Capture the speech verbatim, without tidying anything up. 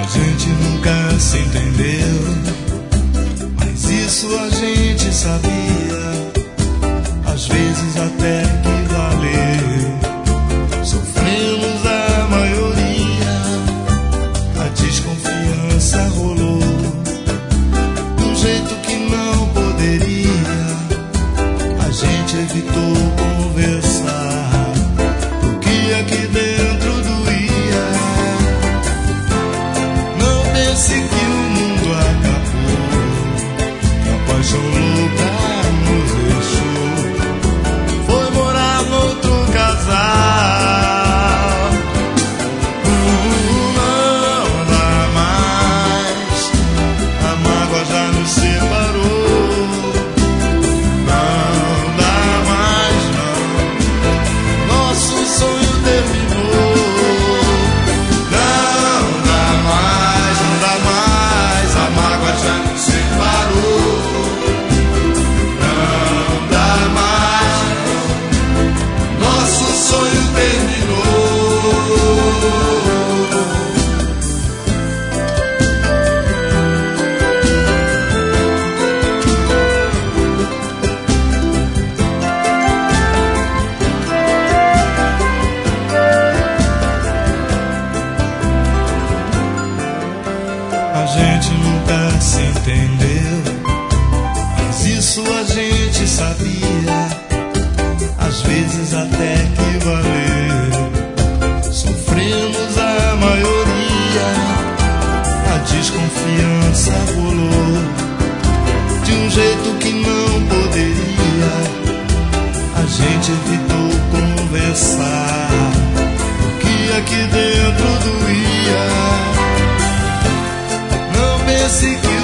gente nunca se entendeu, mas isso a gente sabia, às vezes até que valeu. Sofremos a maioria, a desconfiança rolou de um jeito que não poderia. A gente evitou conversar, porque aqui dentro doía. Não pense que o mundo acabou, que a paixão louca nos deixou. Foi morar noutro casal. Não dá mais, a mágoa já nos separou. A gente nunca se entendeu, mas isso a gente sabia, às vezes até que valeu. Sofremos a maioria, a desconfiança rolou de um jeito que não poderia. A gente evitou conversar, que aqui dentro doía. Pense que